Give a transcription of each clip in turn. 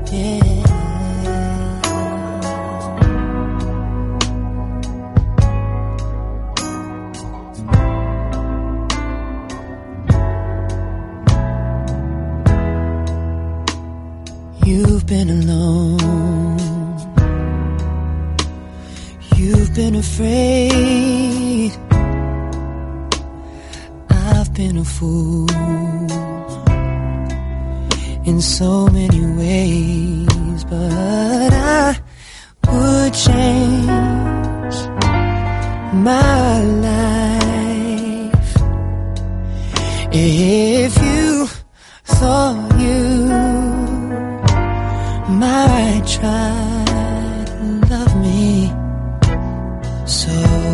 yeah. You've been alone, you've been afraid, I've been a fool in so many ways, but I would change my life if you thought you might try to love me. So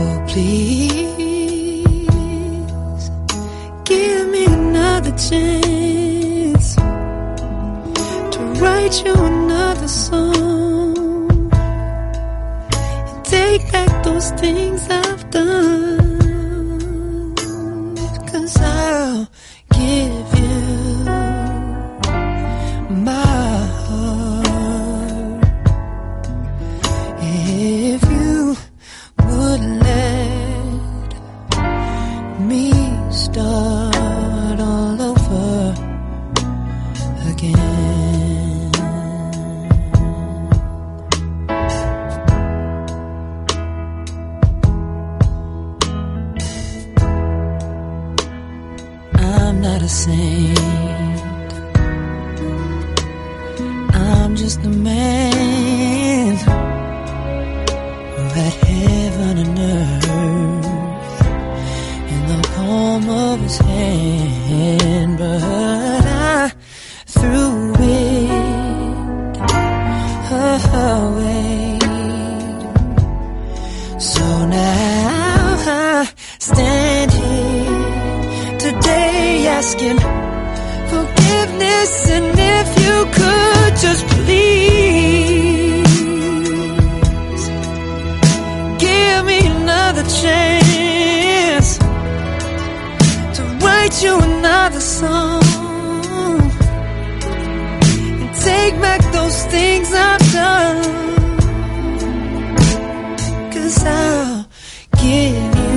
please give me another chance to write you another song and take back those things I've done, 'cause I'll give you my heart if you would let me start all over again. I'm not a saint, I'm just a man who had heaven and earth in the palm of his hand, but I threw it away. So now I stand here today asking forgiveness, and if you could just please give me another chance to write you another song and take back those things I've done, 'cause I'll give you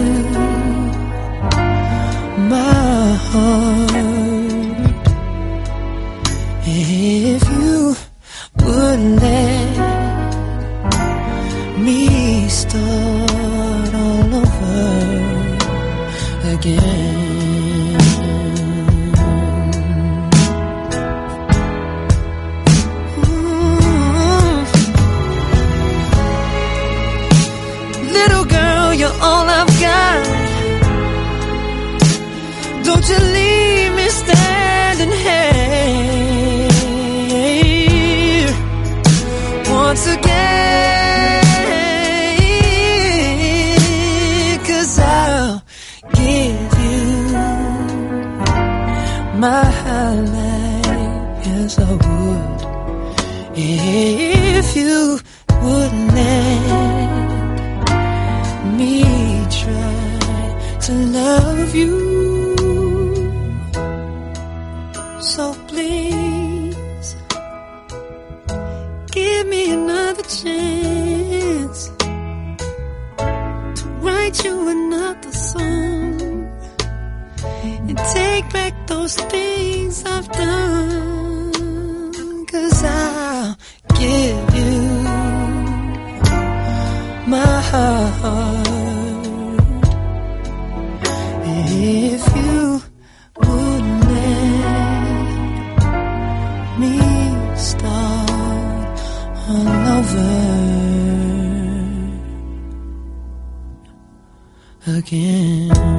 my heart if you would let me start all over again. Little girl, you're all I've got. Don't you leave me standing here once again, 'cause I'll give you my life as I would if you would let me try to love you. So please give me another chance to write you another song and take back those things I've done, 'cause I'll give you my heart if you would let me start all over again.